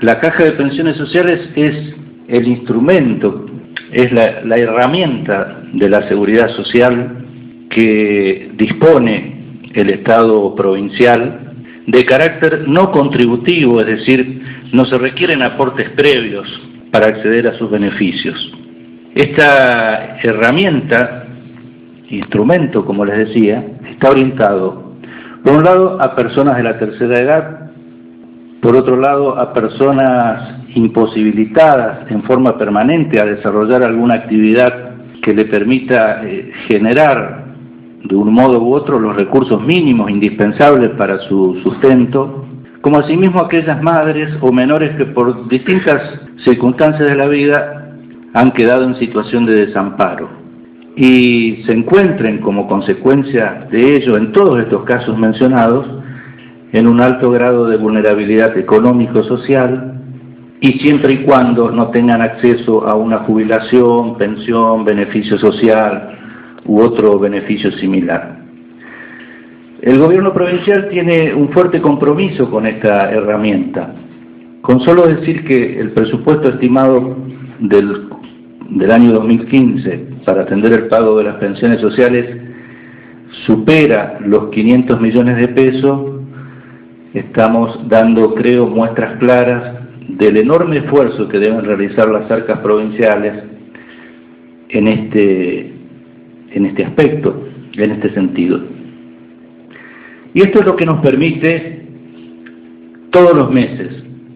La Caja de Pensiones Sociales es el instrumento, es la herramienta de la seguridad social que dispone el Estado provincial de carácter no contributivo, es decir, no se requieren aportes previos para acceder a sus beneficios. Esta herramienta, instrumento, como les decía, está orientado, por un lado, a personas de la tercera edad, por otro lado, a personas imposibilitadas en forma permanente a desarrollar alguna actividad que le permita generar de un modo u otro los recursos mínimos indispensables para su sustento, como asimismo aquellas madres o menores que por distintas circunstancias de la vida han quedado en situación de desamparo y se encuentren como consecuencia de ello, en todos estos casos mencionados, en un alto grado de vulnerabilidad económico-social y siempre y cuando no tengan acceso a una jubilación, pensión, beneficio social u otro beneficio similar. El gobierno provincial tiene un fuerte compromiso con esta herramienta. Con solo decir que el presupuesto estimado del año 2015 para atender el pago de las pensiones sociales supera los 500 millones de pesos, estamos dando, creo, muestras claras del enorme esfuerzo que deben realizar las arcas provinciales en este aspecto, en este sentido. Y esto es lo que nos permite todos los meses,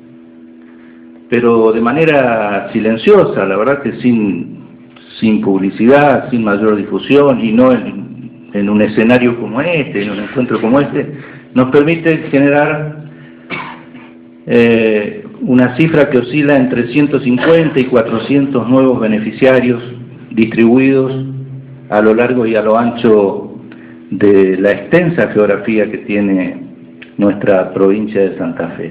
pero de manera silenciosa, la verdad que sin publicidad, sin mayor difusión y no en un escenario como este, en un encuentro como este, nos permite generar una cifra que oscila entre 150 y 400 nuevos beneficiarios distribuidos a lo largo y a lo ancho de la extensa geografía que tiene nuestra provincia de Santa Fe.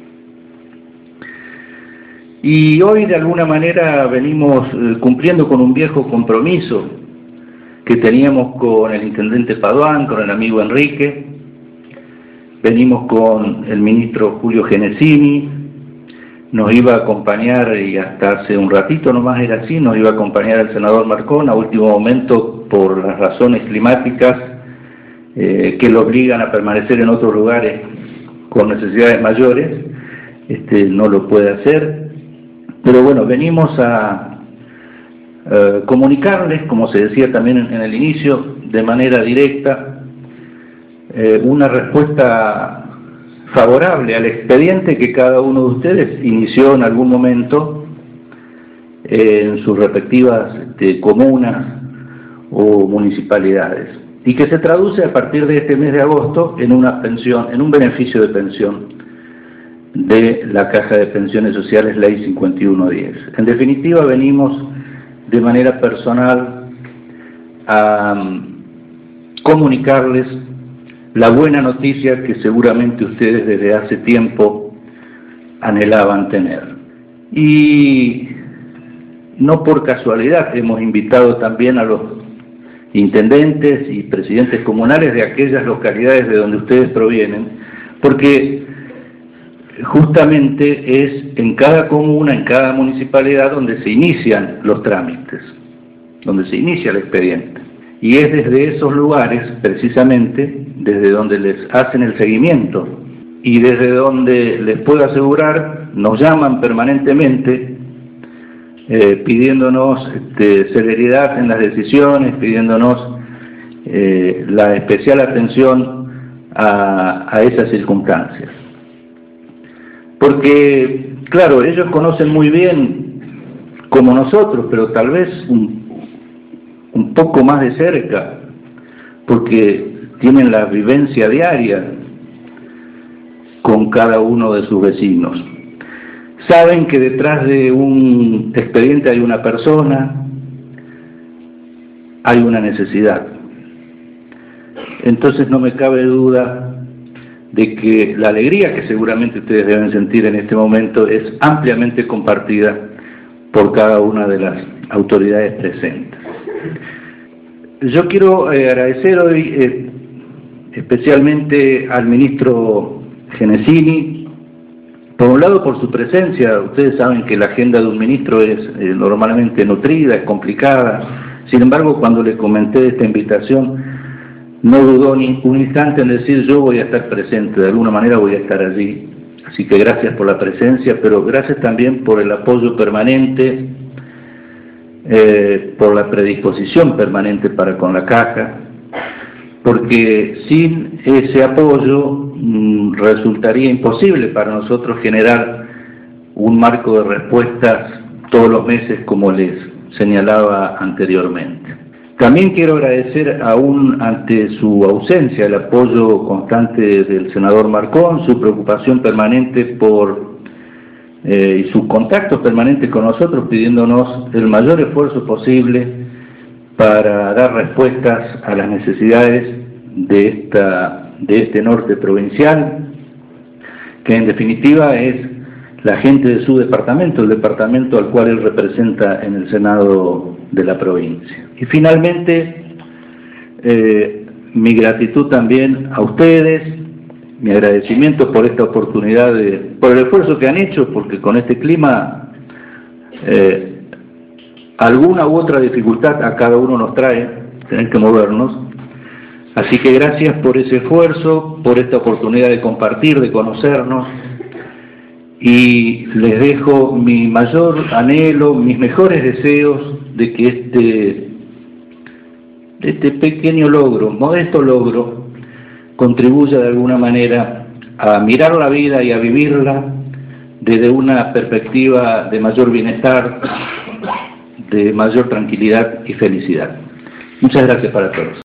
Y hoy de alguna manera venimos cumpliendo con un viejo compromiso que teníamos con el intendente Padoan, con el amigo Enrique. Venimos con el ministro Julio Genesini, nos iba a acompañar, y hasta hace un ratito nomás era así, nos iba a acompañar el senador Marcón, a último momento por las razones climáticas que lo obligan a permanecer en otros lugares con necesidades mayores, no lo puede hacer, pero bueno, venimos a comunicarles, como se decía también en el inicio, de manera directa, una respuesta favorable al expediente que cada uno de ustedes inició en algún momento en sus respectivas comunas o municipalidades y que se traduce a partir de este mes de agosto en una pensión, en un beneficio de pensión de la Caja de Pensiones Sociales Ley 5110. En definitiva, venimos de manera personal a comunicarles la buena noticia que seguramente ustedes desde hace tiempo anhelaban tener. Y no por casualidad hemos invitado también a los intendentes y presidentes comunales de aquellas localidades de donde ustedes provienen, porque justamente es en cada comuna, en cada municipalidad donde se inician los trámites, donde se inicia el expediente. Y es desde esos lugares, precisamente, desde donde les hacen el seguimiento y desde donde les puedo asegurar, nos llaman permanentemente pidiéndonos celeridad en las decisiones, pidiéndonos la especial atención a esas circunstancias. Porque, claro, ellos conocen muy bien, como nosotros, pero tal vez un poco más de cerca, porque tienen la vivencia diaria con cada uno de sus vecinos. Saben que detrás de un expediente hay una persona, hay una necesidad. Entonces no me cabe duda de que la alegría que seguramente ustedes deben sentir en este momento es ampliamente compartida por cada una de las autoridades presentes. Yo quiero agradecer hoy especialmente al ministro Genesini Por un lado, por su presencia. Ustedes saben que la agenda de un ministro es normalmente nutrida, es complicada. Sin embargo, cuando le comenté esta invitación, no dudó ni un instante en decir: yo voy a estar presente, de alguna manera voy a estar allí. Así que gracias por la presencia, pero gracias también por el apoyo permanente, por la predisposición permanente para con la Caja, porque sin ese apoyo resultaría imposible para nosotros generar un marco de respuestas todos los meses, como les señalaba anteriormente. También quiero agradecer, aún ante su ausencia, el apoyo constante del senador Marcón, su preocupación permanente y sus contactos permanentes con nosotros, pidiéndonos el mayor esfuerzo posible para dar respuestas a las necesidades de este norte provincial, que en definitiva es la gente de su departamento, el departamento al cual él representa en el Senado de la provincia. Y finalmente, mi gratitud también a ustedes, mi agradecimiento por esta oportunidad, por el esfuerzo que han hecho, porque con este clima alguna u otra dificultad a cada uno nos trae, tener que movernos. Así que gracias por ese esfuerzo, por esta oportunidad de compartir, de conocernos, y les dejo mi mayor anhelo, mis mejores deseos de que este pequeño logro, modesto logro, contribuya de alguna manera a mirar la vida y a vivirla desde una perspectiva de mayor bienestar, de mayor tranquilidad y felicidad. Muchas gracias para todos.